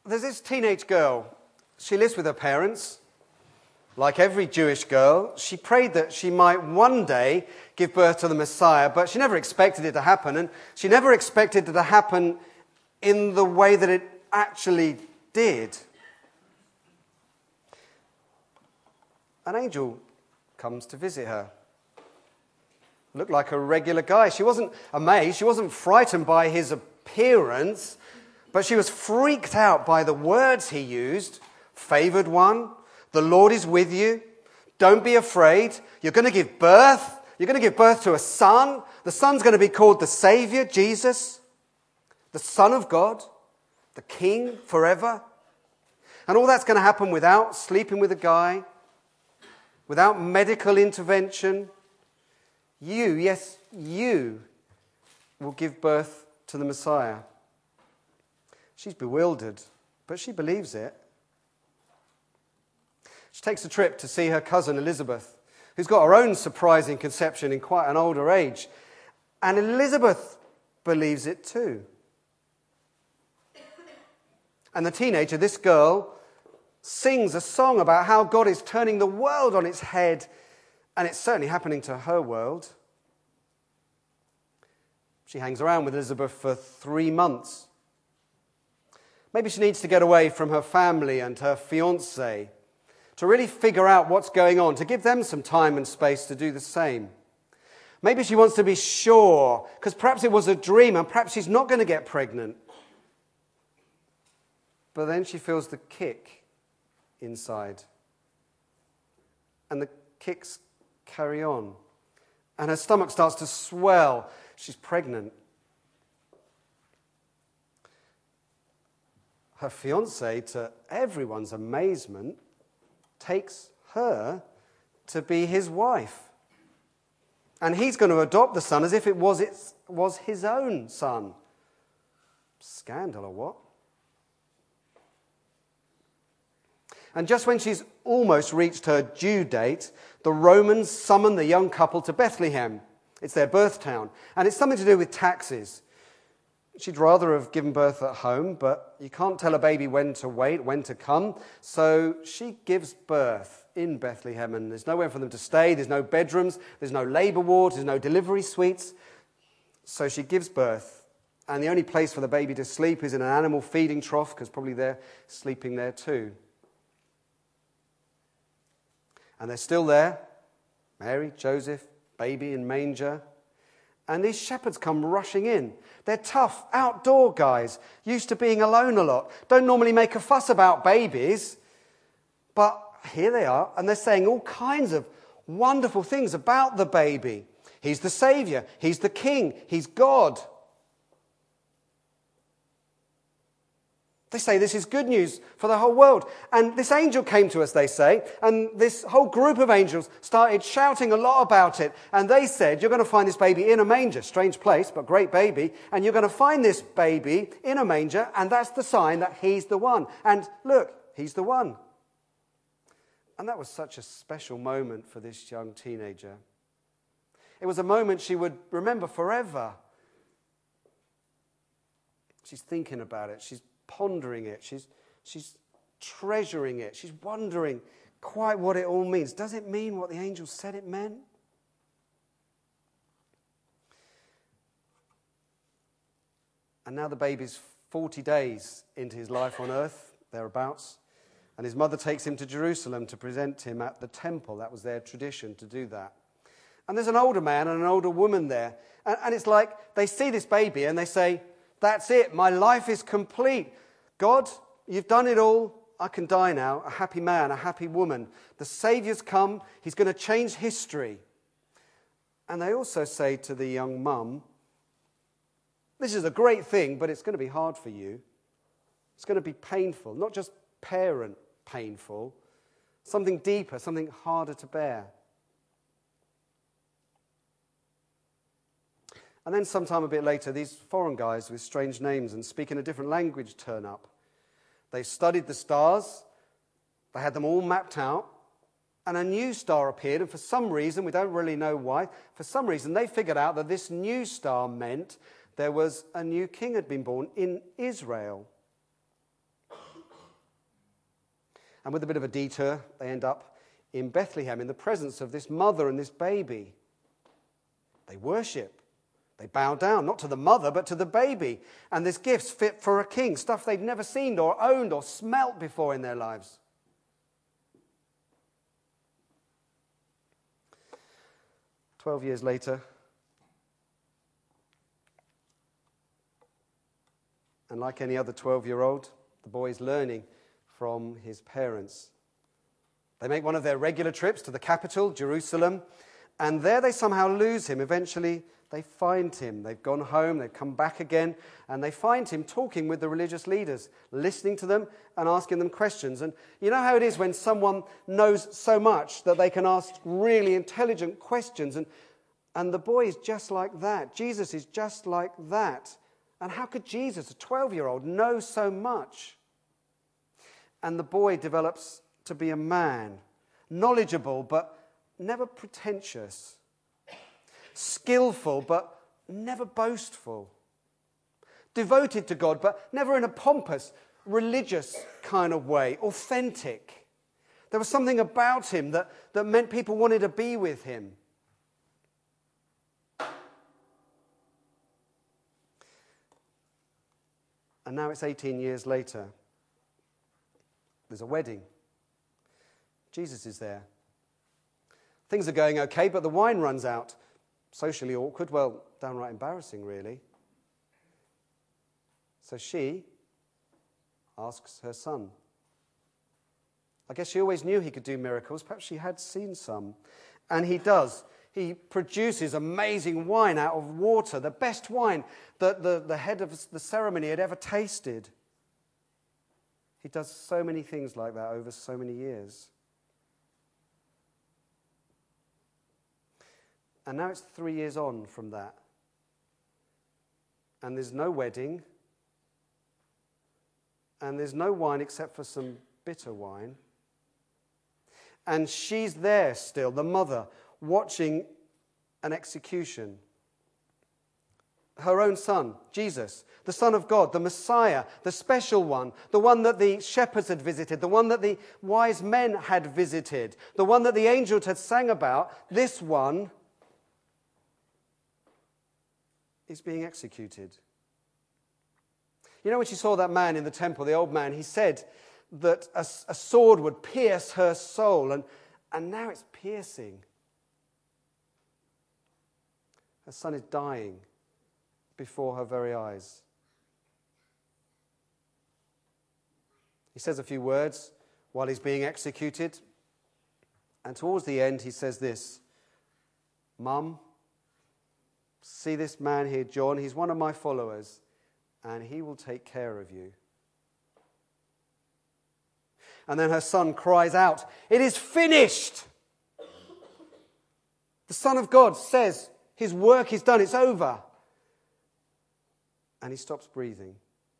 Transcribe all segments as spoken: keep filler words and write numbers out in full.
there's this teenage girl. She lives with her parents. Like every Jewish girl, she prayed that she might one day give birth to the Messiah, but she never expected it to happen, and she never expected it to happen in the way that it actually did. An angel comes to visit her. Looked like a regular guy. She wasn't amazed, she wasn't frightened by his appearance, but she was freaked out by the words he used. Favored one. The Lord is with you. Don't be afraid. You're going to give birth. You're going to give birth to a son. The son's going to be called the Savior, Jesus, the Son of God, the King forever. And all that's going to happen without sleeping with a guy, without medical intervention. You, yes, you will give birth to the Messiah. She's bewildered, but she believes it. She takes a trip to see her cousin Elizabeth, who's got her own surprising conception in quite an older age. And Elizabeth believes it too. And the teenager, this girl, sings a song about how God is turning the world on its head, and it's certainly happening to her world. She hangs around with Elizabeth for three months. Maybe she needs to get away from her family and her fiancé to really figure out what's going on, to give them some time and space to do the same. Maybe she wants to be sure, because perhaps it was a dream and perhaps she's not going to get pregnant. But then she feels the kick inside. And the kicks carry on. And her stomach starts to swell. She's pregnant. Her fiancé, to everyone's amazement, takes her to be his wife. And he's going to adopt the son as if it was, it was his own son. Scandal or what? And just when she's almost reached her due date, the Romans summon the young couple to Bethlehem. It's their birth town. And it's something to do with taxes. She'd rather have given birth at home, but you can't tell a baby when to wait, when to come. So she gives birth in Bethlehem, and there's nowhere for them to stay. There's no bedrooms. There's no labour wards. There's no delivery suites. So she gives birth, and the only place for the baby to sleep is in an animal feeding trough, because probably they're sleeping there too. And they're still there. Mary, Joseph, baby in manger. And these shepherds come rushing in. They're tough, outdoor guys, used to being alone a lot. Don't normally make a fuss about babies. But here they are, and they're saying all kinds of wonderful things about the baby. He's the Savior. He's the King. He's God. They say this is good news for the whole world. And this angel came to us, they say, and this whole group of angels started shouting a lot about it. And they said, you're going to find this baby in a manger. Strange place, but great baby. And you're going to find this baby in a manger, and that's the sign that he's the one. And look, he's the one. And that was such a special moment for this young teenager. It was a moment she would remember forever. She's thinking about it. She's pondering it. She's, she's treasuring it. She's wondering quite what it all means. Does it mean what the angel said it meant? And now the baby's forty days into his life on earth, thereabouts, and his mother takes him to Jerusalem to present him at the temple. That was their tradition to do that. And there's an older man and an older woman there. And, and it's like they see this baby and they say, that's it, my life is complete. God, you've done it all. I can die now, a happy man, a happy woman. The Saviour's come. He's going to change history. And they also say to the young mum, this is a great thing, but it's going to be hard for you. It's going to be painful, not just parent painful, something deeper, something harder to bear. And then sometime a bit later, these foreign guys with strange names and speaking a different language turn up. They studied the stars. They had them all mapped out. And a new star appeared. And for some reason, we don't really know why, for some reason they figured out that this new star meant there was a new king had been born in Israel. And with a bit of a detour, they end up in Bethlehem in the presence of this mother and this baby. They worship. They bow down, not to the mother, but to the baby. And there's gifts fit for a king, stuff they'd never seen or owned or smelt before in their lives. Twelve years later, and like any other twelve-year-old, the boy is learning from his parents. They make one of their regular trips to the capital, Jerusalem, and there they somehow lose him. Eventually, they find him. They've gone home, they've come back again, and they find him talking with the religious leaders, listening to them and asking them questions. And you know how it is when someone knows so much that they can ask really intelligent questions, and, and the boy is just like that. Jesus is just like that. And how could Jesus, a twelve-year-old, know so much? And the boy develops to be a man, knowledgeable but never pretentious, skillful but never boastful, devoted to God but never in a pompous, religious kind of way, authentic. There was something about him that, that meant people wanted to be with him. And now it's eighteen years later. There's a wedding. Jesus is there. Things are going okay, but the wine runs out. Socially awkward, well, downright embarrassing, really. So she asks her son. I guess she always knew he could do miracles. Perhaps she had seen some. And he does. He produces amazing wine out of water, the best wine that the, the head of the ceremony had ever tasted. He does so many things like that over so many years. And now it's three years on from that. And there's no wedding. And there's no wine except for some bitter wine. And she's there still, the mother, watching an execution. Her own son, Jesus, the Son of God, the Messiah, the special one, the one that the shepherds had visited, the one that the wise men had visited, the one that the angels had sang about, this one is being executed. You know, when she saw that man in the temple, the old man, he said that a, a sword would pierce her soul, and, and now it's piercing. Her son is dying before her very eyes. He says a few words while he's being executed, and towards the end he says this, "Mum, see this man here, John, he's one of my followers, and he will take care of you." And then her son cries out, "It is finished!" The Son of God says, his work is done, it's over. And he stops breathing.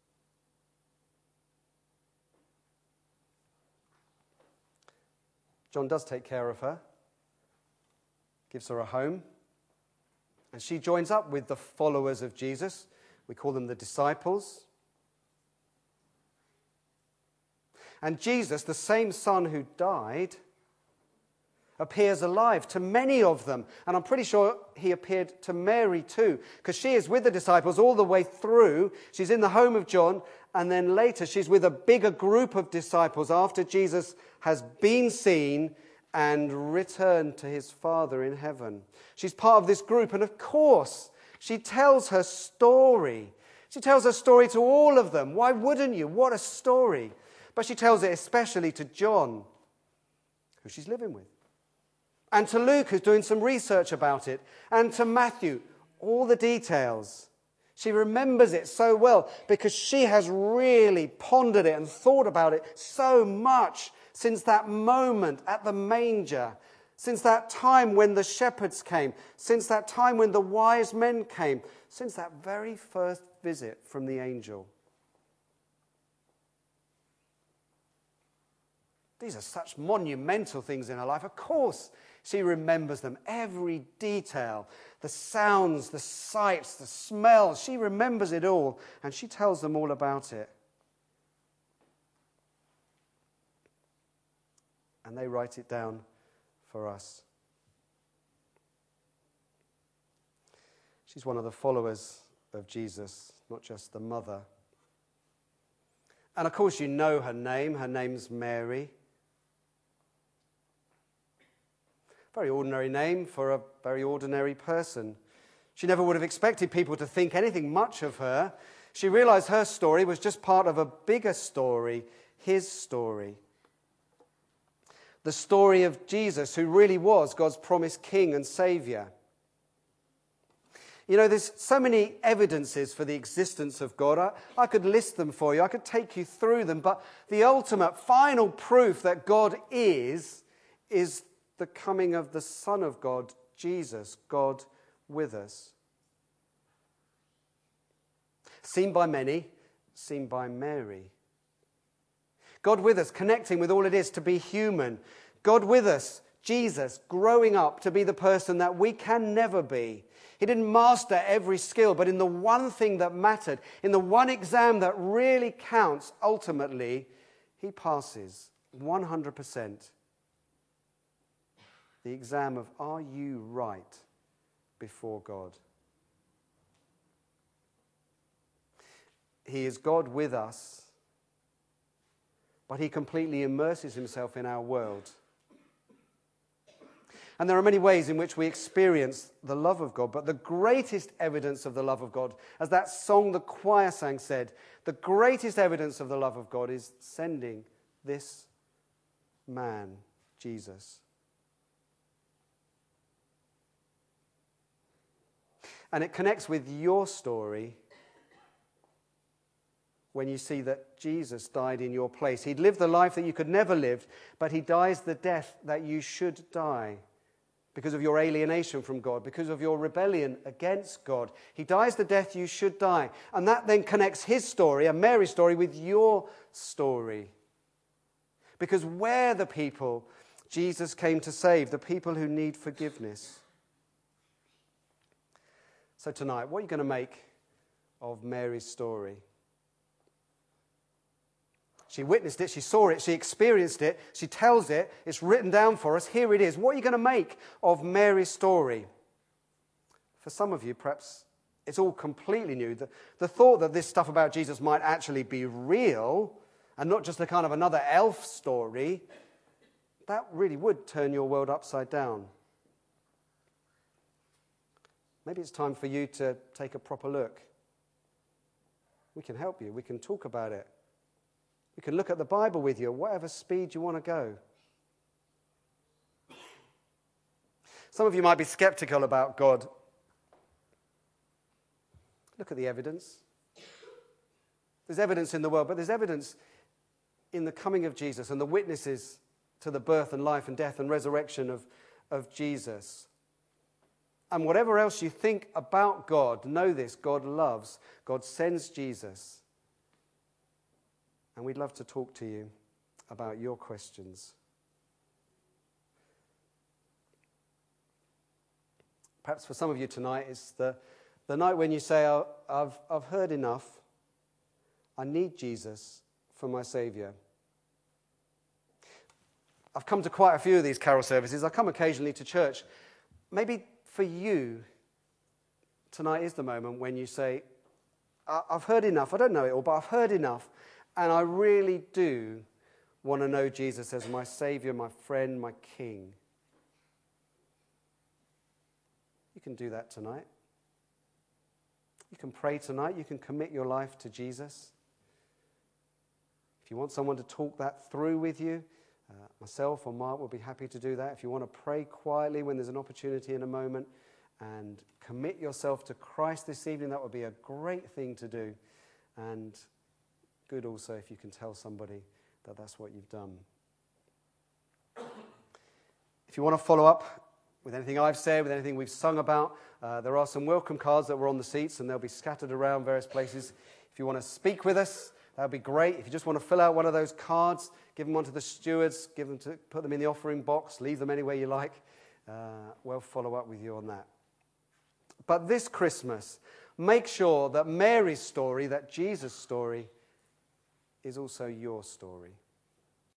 John does take care of her, gives her a home, and she joins up with the followers of Jesus. We call them the disciples. And Jesus, the same son who died, appears alive to many of them. And I'm pretty sure he appeared to Mary too, because she is with the disciples all the way through. She's in the home of John, and then later she's with a bigger group of disciples after Jesus has been seen and returned to his Father in heaven. She's part of this group, and of course, she tells her story. She tells her story to all of them. Why wouldn't you? What a story. But she tells it especially to John, who she's living with. And to Luke, who's doing some research about it. And to Matthew, all the details. She remembers it so well because she has really pondered it and thought about it so much since that moment at the manger, since that time when the shepherds came, since that time when the wise men came, since that very first visit from the angel. These are such monumental things in her life. Of course, she remembers them, every detail, the sounds, the sights, the smells. She remembers it all, and she tells them all about it. and they write it down for us. She's one of the followers of Jesus, not just the mother. And of course you know her name. Her name's Mary. Very ordinary name for a very ordinary person. She never would have expected people to think anything much of her. She realized her story was just part of a bigger story, his story. The story of Jesus, who really was God's promised king and savior. You know, there's so many evidences for the existence of God. I, I could list them for you. I could take you through them. But the ultimate, final proof that God is, is the coming of the Son of God, Jesus, God with us. Seen by many, seen by Mary. God with us, connecting with all it is to be human. God with us, Jesus, growing up to be the person that we can never be. He didn't master every skill, but in the one thing that mattered, in the one exam that really counts, ultimately, he passes one hundred percent. The exam of, are you right before God? He is God with us, but he completely immerses himself in our world. And there are many ways in which we experience the love of God, but the greatest evidence of the love of God, as that song the choir sang said, the greatest evidence of the love of God is sending this man, Jesus. And it connects with your story when you see that Jesus died in your place. He'd lived the life that you could never live, but he dies the death that you should die. Because of your alienation from God, because of your rebellion against God. He dies the death you should die. And that then connects his story, and Mary's story, with your story. Because we're the people Jesus came to save, the people who need forgiveness. So tonight, what are you going to make of Mary's story? She witnessed it, she saw it, she experienced it, she tells it, it's written down for us, here it is. What are you going to make of Mary's story? For some of you, perhaps it's all completely new. The, the thought that this stuff about Jesus might actually be real and not just a kind of another elf story, that really would turn your world upside down. Maybe it's time for you to take a proper look. We can help you, we can talk about it. You can look at the Bible with you at whatever speed you want to go. Some of you might be skeptical about God. Look at the evidence. There's evidence in the world, but there's evidence in the coming of Jesus and the witnesses to the birth and life and death and resurrection of, of Jesus. And whatever else you think about God, know this: God loves, God sends Jesus. And we'd love to talk to you about your questions. Perhaps for some of you tonight, it's the, the night when you say, oh, I've, I've heard enough. I need Jesus for my Saviour. I've come to quite a few of these carol services. I come occasionally to church. Maybe for you, tonight is the moment when you say, I've heard enough. I don't know it all, but I've heard enough. And I really do want to know Jesus as my Saviour, my friend, my King. You can do that tonight. You can pray tonight. You can commit your life to Jesus. If you want someone to talk that through with you, uh, myself or Mark will be happy to do that. If you want to pray quietly when there's an opportunity in a moment and commit yourself to Christ this evening, that would be a great thing to do. And good also if you can tell somebody that that's what you've done. If you want to follow up with anything I've said, with anything we've sung about, uh, there are some welcome cards that were on the seats and they'll be scattered around various places. If you want to speak with us, that would be great. If you just want to fill out one of those cards, give them on to the stewards, give them to, put them in the offering box, leave them anywhere you like. Uh, we'll follow up with you on that. But this Christmas, make sure that Mary's story, that Jesus' story, is also your story.